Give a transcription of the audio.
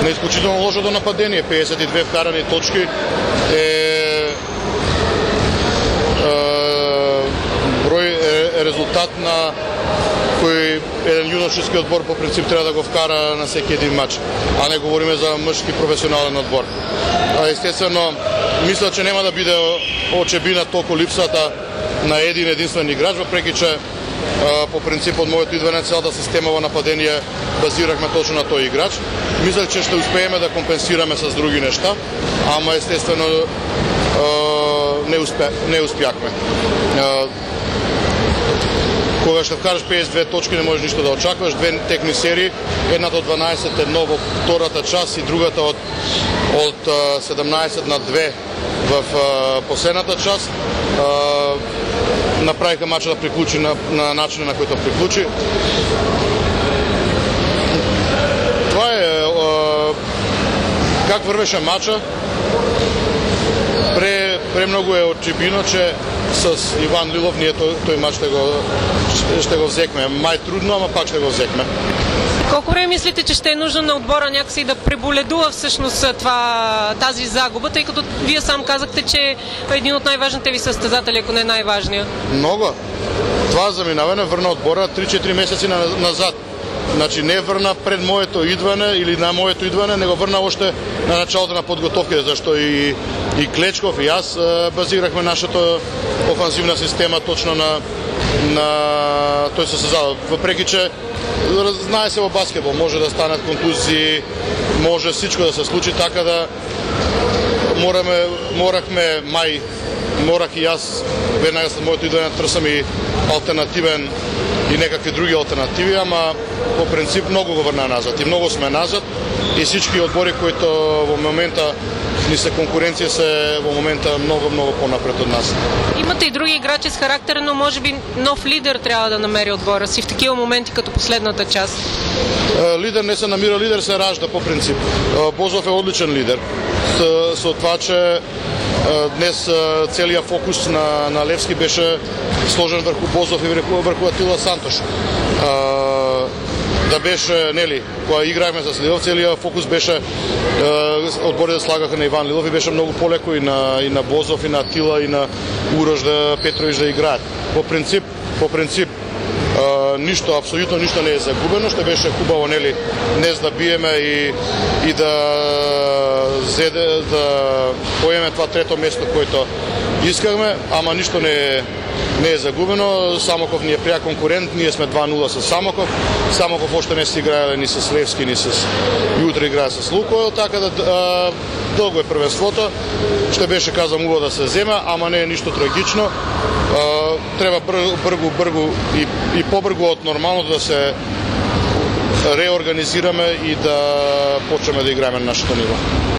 на исклучително лошото нападение. 52 вкарани точки резултат на кој еден юношески одбор по принцип треба да го вкара на всеки един матч, а не говориме за мъжки професионален одбор. Естествено, мисля, че нема да биде очебина толку липсата на един единствен играч, въпреки че по принцип од моето идване целата система во нападение базирахме точно на тој играч. Мисля, че ще успееме да компенсираме с други нешта, ама естествено не успяхме. Кога ще вкараш 52 точки не можеш ништо да очакваш. Две текни серии, едната од 12-1 во втората част и другата од 17 на 2 в последната част. Направиха мача да приклучи на начина на којто приклучи. Това е как вървеше мача. Премногу е очебино, че с Иван Лилов ние тој мач ще го взекме. Мај трудно, ама пак ще го взекме. Колко време мислите, че ще е нужно на отбора някакси да преболедува всъщност тази загуба, тъй като вие сам казахте, че е един от най-важните ви състезатели, ако не най-важния? Много. Това заминаване върна отбора 3-4 месеци назад. Значи не върна пред моето идване или на моето идване, не го върна още на началото на подготовките, защо и Клечков и аз базирахме нашата офанзивна система точно на тој състезател. Въпреки че знае се во баскетбол, може да станат контузии, може всичко да се случи, така да морах и аз веднага след моето идване търсам и алтернативен и некакви други алтернативи, ама по принцип много го върна назад и много сме назад и всички отбори, които во момента ни се конкуренция, се во момента много по-напред от нас. Имате и други играчи с характер, но може би нов лидер трябва да намери отбора си в такива моменти като последната част. Лидер не се намира, лидер се ражда по принцип. Бозов е одличен лидер. Со това, че днес целият фокус на Левски беше сложен върху Бозов и върху Атила Сантош. Да беше, нели, кога играехме с Лилов, целият фокус беше отбори да слагаха на Иван Лилов и беше много по-леко и на Бозов, и на Атила, и на Урош Петрович да играят. По принцип, нищо, абсолютно нищо не е загубено, ще беше хубаво, нели, днес да биеме и да поеме това трето место, което искахме, ама нищо не е загубено. Самоков ни е пряк конкурент, ние сме 2-0 с Самоков. Самоков още не си играе ни с Левски, ни с и утре играе с Лукойл, така да дълго е првенството. Ще беше, казам, убаво да се вземе, ама не е нищо трагично. Треба бърго и по-бърго от нормалното да се реорганизираме и да почнем да играем на нашето ниво.